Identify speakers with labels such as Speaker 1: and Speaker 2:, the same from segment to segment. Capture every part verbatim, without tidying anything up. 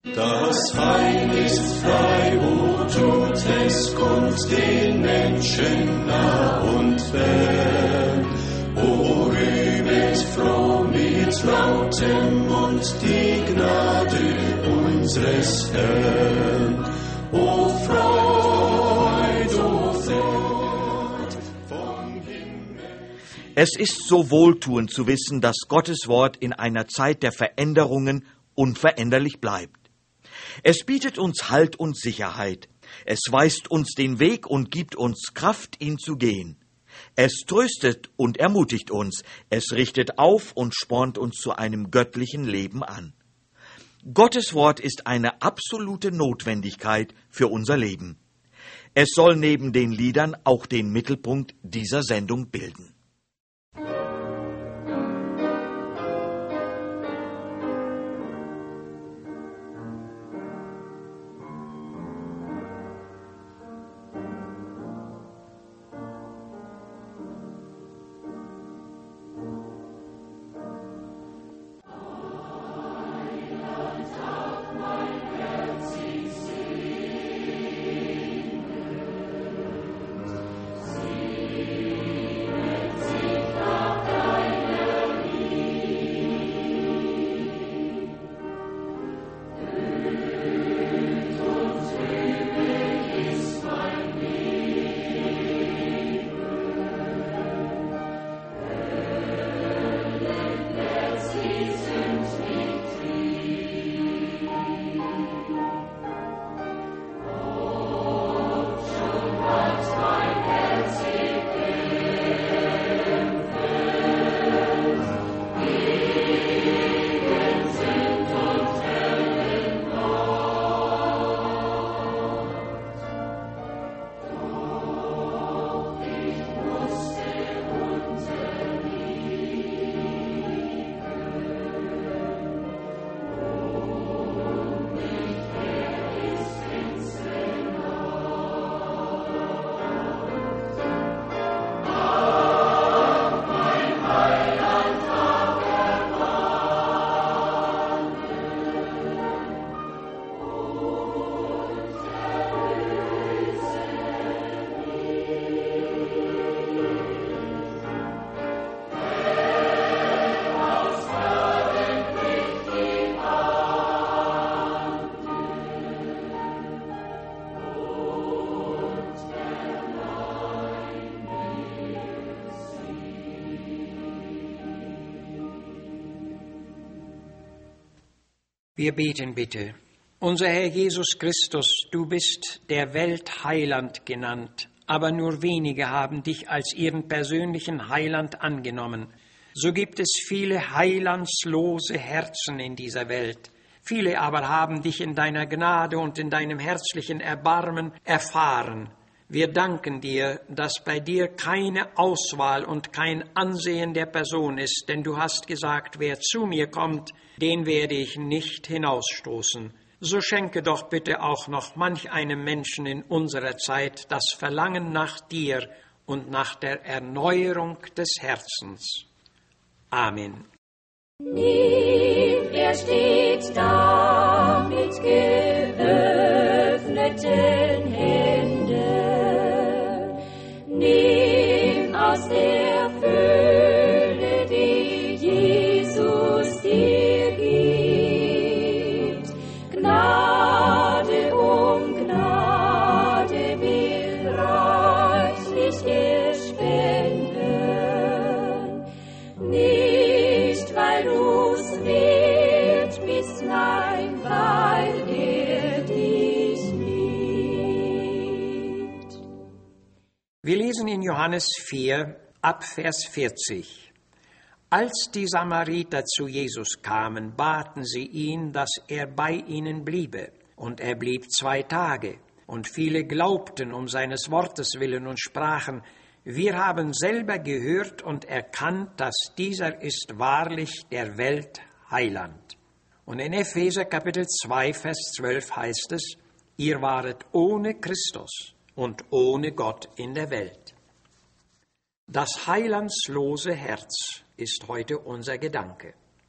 Speaker 1: Das Heil ist frei, wo tut es, kommt den Menschen nah und fern. O rühmet froh mit lautem Mund die Gnade unseres Herrn. O Freud, o Freud vom Himmel.
Speaker 2: Es ist so wohltuend zu wissen, dass Gottes Wort in einer Zeit der Veränderungen unveränderlich bleibt. Es bietet uns Halt und Sicherheit. Es weist uns den Weg und gibt uns Kraft, ihn zu gehen. Es tröstet und ermutigt uns. Es richtet auf und spornt uns zu einem göttlichen Leben an. Gottes Wort ist eine absolute Notwendigkeit für unser Leben. Es soll neben den Liedern auch den Mittelpunkt dieser Sendung bilden.
Speaker 3: Wir beten bitte. Unser Herr Jesus Christus, du bist der Welt Heiland genannt, aber nur wenige haben dich als ihren persönlichen Heiland angenommen. So gibt es viele heilandslose Herzen in dieser Welt. Viele aber haben dich in deiner Gnade und in deinem herzlichen Erbarmen erfahren. Wir danken dir, dass bei dir keine Auswahl und kein Ansehen der Person ist, denn du hast gesagt, wer zu mir kommt, den werde ich nicht hinausstoßen. So schenke doch bitte auch noch manch einem Menschen in unserer Zeit das Verlangen nach dir und nach der Erneuerung des Herzens. Amen.
Speaker 4: Nimm, er steht da mit geöffneten Händen. Nimm aus der Fülle, die Jesus dir gibt. Gnade um Gnade will reichlich er spenden. Nicht, weil du's wert bist, nein, weil er dich liebt.
Speaker 3: Wir lesen in Johannes vier, ab Vers vierzig. Als die Samariter zu Jesus kamen, baten sie ihn, dass er bei ihnen bliebe. Und er blieb zwei Tage. Und viele glaubten um seines Wortes willen und sprachen, wir haben selber gehört und erkannt, dass dieser ist wahrlich der Welt Heiland. Und in Epheser Kapitel zwei, Vers zwölf heißt es, ihr waret ohne Christus und ohne Gott in der Welt. Das heilandslose Herz ist heute unser Gedanke.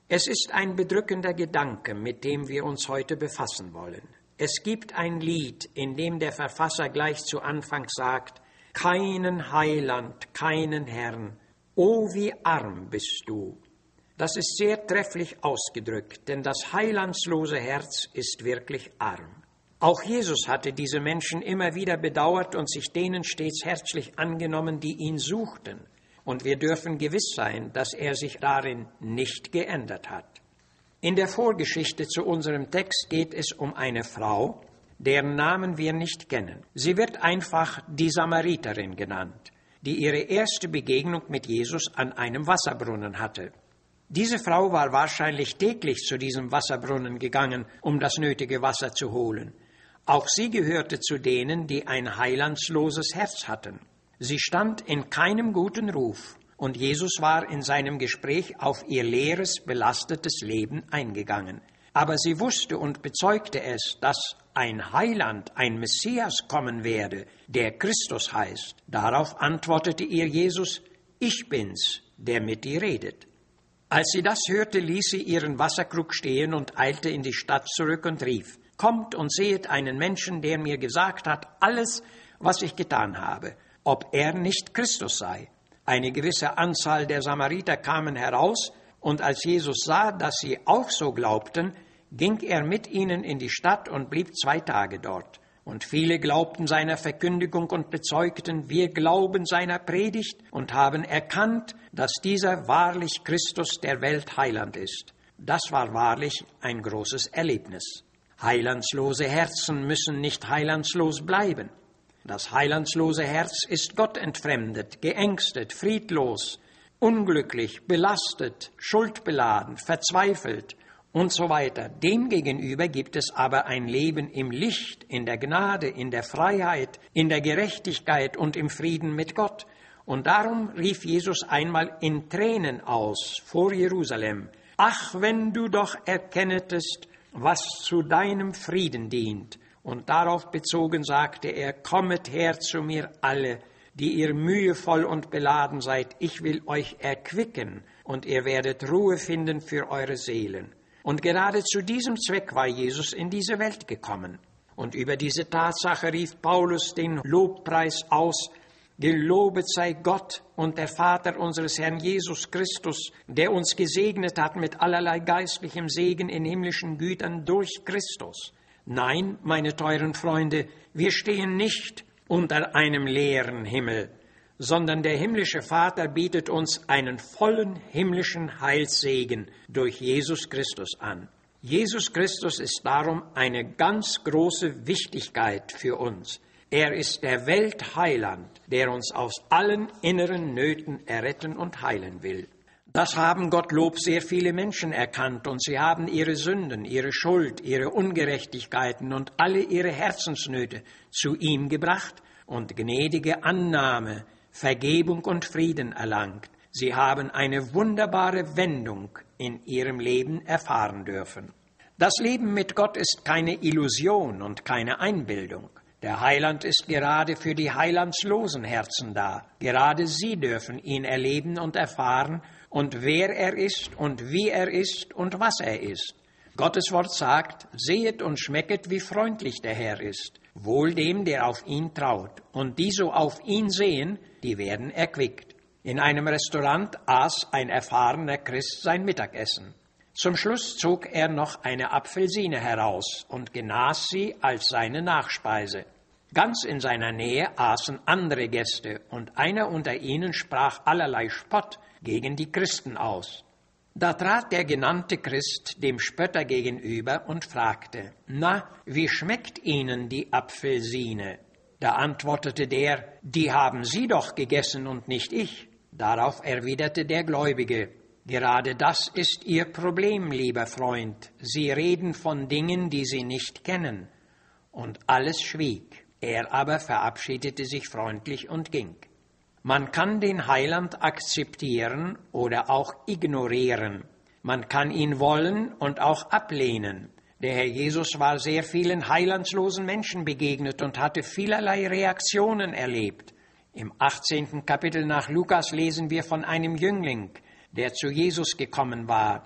Speaker 3: Es ist ein bedrückender Gedanke, mit dem wir uns heute befassen wollen. Es gibt ein Lied, in dem der Verfasser gleich zu Anfang sagt: Keinen Heiland, keinen Herrn, o wie arm bist du. Das ist sehr trefflich ausgedrückt, denn das heilandslose Herz ist wirklich arm. Auch Jesus hatte diese Menschen immer wieder bedauert und sich denen stets herzlich angenommen, die ihn suchten. Und wir dürfen gewiss sein, dass er sich darin nicht geändert hat. In der Vorgeschichte zu unserem Text geht es um eine Frau, deren Namen wir nicht kennen. Sie wird einfach die Samariterin genannt, die ihre erste Begegnung mit Jesus an einem Wasserbrunnen hatte. Diese Frau war wahrscheinlich täglich zu diesem Wasserbrunnen gegangen, um das nötige Wasser zu holen. Auch sie gehörte zu denen, die ein heilandsloses Herz hatten. Sie stand in keinem guten Ruf, und Jesus war in seinem Gespräch auf ihr leeres, belastetes Leben eingegangen. Aber sie wusste und bezeugte es, dass ein Heiland, ein Messias kommen werde, der Christus heißt. Darauf antwortete ihr Jesus: Ich bin's, der mit dir redet. Als sie das hörte, ließ sie ihren Wasserkrug stehen und eilte in die Stadt zurück und rief: Kommt und sehet einen Menschen, der mir gesagt hat, alles, was ich getan habe, ob er nicht Christus sei. Eine gewisse Anzahl der Samariter kamen heraus, und als Jesus sah, dass sie auch so glaubten, ging er mit ihnen in die Stadt und blieb zwei Tage dort. Und viele glaubten seiner Verkündigung und bezeugten: Wir glauben seiner Predigt und haben erkannt, dass dieser wahrlich Christus der Welt Heiland ist. Das war wahrlich ein großes Erlebnis. Heilandslose Herzen müssen nicht heilandslos bleiben. Das heilandslose Herz ist Gott entfremdet, geängstet, friedlos, unglücklich, belastet, schuldbeladen, verzweifelt und so weiter. Demgegenüber gibt es aber ein Leben im Licht, in der Gnade, in der Freiheit, in der Gerechtigkeit und im Frieden mit Gott. Und darum rief Jesus einmal in Tränen aus vor Jerusalem: Ach, wenn du doch erkennetest, was zu deinem Frieden dient. Und darauf bezogen sagte er: Kommet her zu mir alle, die ihr mühevoll und beladen seid. Ich will euch erquicken, und ihr werdet Ruhe finden für eure Seelen. Und gerade zu diesem Zweck war Jesus in diese Welt gekommen. Und über diese Tatsache rief Paulus den Lobpreis aus: Gelobet sei Gott und der Vater unseres Herrn Jesus Christus, der uns gesegnet hat mit allerlei geistlichem Segen in himmlischen Gütern durch Christus. Nein, meine teuren Freunde, wir stehen nicht unter einem leeren Himmel, sondern der himmlische Vater bietet uns einen vollen himmlischen Heilssegen durch Jesus Christus an. Jesus Christus ist darum eine ganz große Wichtigkeit für uns. Er ist der Weltheiland, der uns aus allen inneren Nöten erretten und heilen will. Das haben Gottlob sehr viele Menschen erkannt, und sie haben ihre Sünden, ihre Schuld, ihre Ungerechtigkeiten und alle ihre Herzensnöte zu ihm gebracht und gnädige Annahme, Vergebung und Frieden erlangt. Sie haben eine wunderbare Wendung in ihrem Leben erfahren dürfen. Das Leben mit Gott ist keine Illusion und keine Einbildung. Der Heiland ist gerade für die heilandslosen Herzen da. Gerade sie dürfen ihn erleben und erfahren und wer er ist und wie er ist und was er ist. Gottes Wort sagt: Sehet und schmecket, wie freundlich der Herr ist. Wohl dem, der auf ihn traut. Und die so auf ihn sehen, die werden erquickt. In einem Restaurant aß ein erfahrener Christ sein Mittagessen. Zum Schluss zog er noch eine Apfelsine heraus und genas sie als seine Nachspeise. Ganz in seiner Nähe aßen andere Gäste, und einer unter ihnen sprach allerlei Spott gegen die Christen aus. Da trat der genannte Christ dem Spötter gegenüber und fragte: Na, wie schmeckt Ihnen die Apfelsine? Da antwortete der: Die haben Sie doch gegessen und nicht ich. Darauf erwiderte der Gläubige: Gerade das ist Ihr Problem, lieber Freund. Sie reden von Dingen, die Sie nicht kennen. Und alles schwieg. Er aber verabschiedete sich freundlich und ging. Man kann den Heiland akzeptieren oder auch ignorieren. Man kann ihn wollen und auch ablehnen. Der Herr Jesus war sehr vielen heilandslosen Menschen begegnet und hatte vielerlei Reaktionen erlebt. Im achtzehnten Kapitel nach Lukas lesen wir von einem Jüngling, der zu Jesus gekommen war.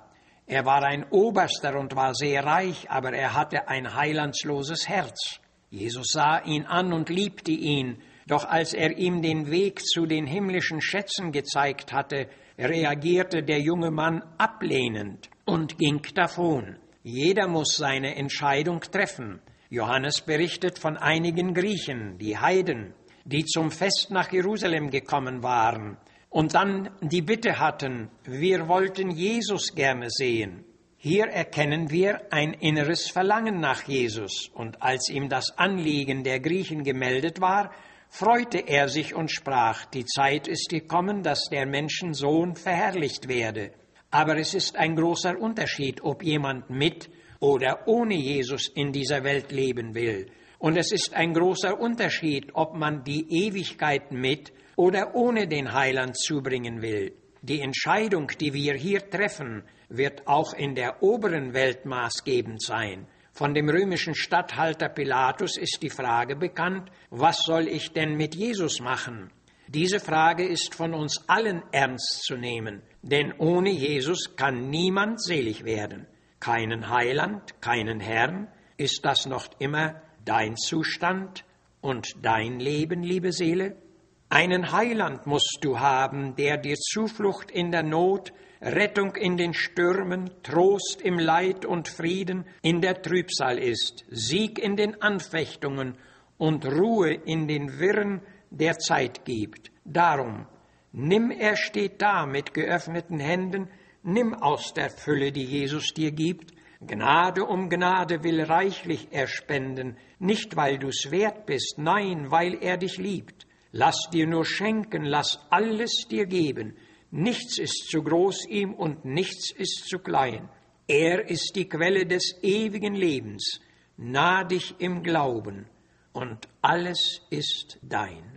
Speaker 3: Er war ein Oberster und war sehr reich, aber er hatte ein heilandsloses Herz. Jesus sah ihn an und liebte ihn, doch als er ihm den Weg zu den himmlischen Schätzen gezeigt hatte, reagierte der junge Mann ablehnend und ging davon. Jeder muss seine Entscheidung treffen. Johannes berichtet von einigen Griechen, die Heiden, die zum Fest nach Jerusalem gekommen waren und dann die Bitte hatten, wir wollten Jesus gerne sehen. Hier erkennen wir ein inneres Verlangen nach Jesus, und als ihm das Anliegen der Griechen gemeldet war, freute er sich und sprach, die Zeit ist gekommen, dass der Menschensohn verherrlicht werde. Aber es ist ein großer Unterschied, ob jemand mit oder ohne Jesus in dieser Welt leben will. Und es ist ein großer Unterschied, ob man die Ewigkeit mit oder ohne den Heiland zubringen will. Die Entscheidung, die wir hier treffen, wird auch in der oberen Welt maßgebend sein. Von dem römischen Statthalter Pilatus ist die Frage bekannt, was soll ich denn mit Jesus machen? Diese Frage ist von uns allen ernst zu nehmen, denn ohne Jesus kann niemand selig werden. Keinen Heiland, keinen Herrn, ist das noch immer dein Zustand und dein Leben, liebe Seele? Einen Heiland musst du haben, der dir Zuflucht in der Not, Rettung in den Stürmen, Trost im Leid und Frieden in der Trübsal ist, Sieg in den Anfechtungen und Ruhe in den Wirren der Zeit gibt. Darum, nimm, er steht da mit geöffneten Händen, nimm aus der Fülle, die Jesus dir gibt. Gnade um Gnade will reichlich er spenden, nicht weil du's wert bist, nein, weil er dich liebt. Lass dir nur schenken, lass alles dir geben. Nichts ist zu groß ihm und nichts ist zu klein. Er ist die Quelle des ewigen Lebens. Nah dich im Glauben und alles ist dein.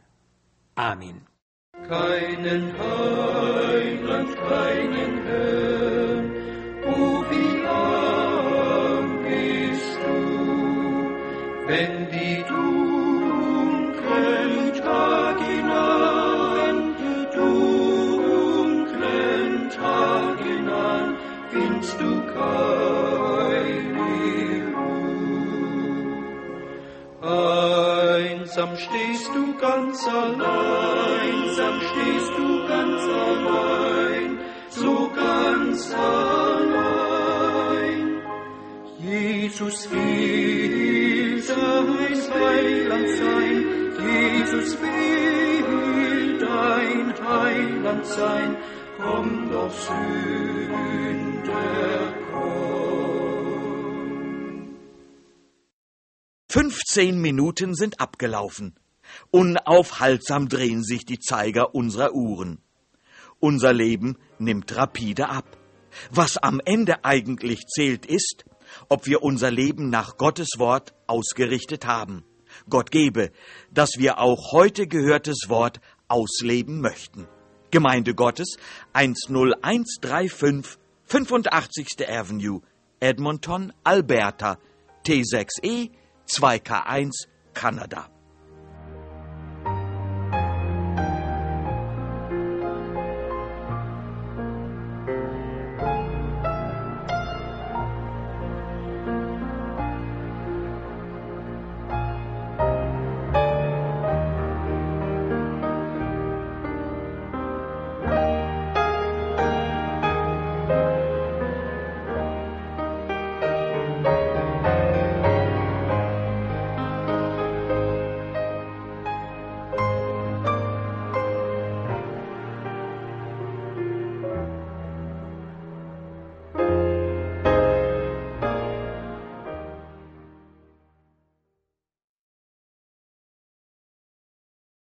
Speaker 3: Amen.
Speaker 1: Keinen Heiland, keinen Herrn, o wie arm bist du, wenn die dunklen Tage hinein, dunklen Tage hinein, findest du keine Ruhe. Einsam stehst du ganz allein, einsam stehst du ganz allein, so ganz allein. Jesus will dein Heiland sein, Jesus will dein Heiland sein, komm doch Sünder, komm.
Speaker 2: Fünfzehn Minuten sind abgelaufen. Unaufhaltsam drehen sich die Zeiger unserer Uhren. Unser Leben nimmt rapide ab. Was am Ende eigentlich zählt, ist, ob wir unser Leben nach Gottes Wort ausgerichtet haben. Gott gebe, dass wir auch heute gehörtes Wort ausleben möchten. Gemeinde Gottes, eins null eins drei fünf, fünfundachtzigste Avenue, Edmonton, Alberta, T sechs E, zwei K eins, Kanada.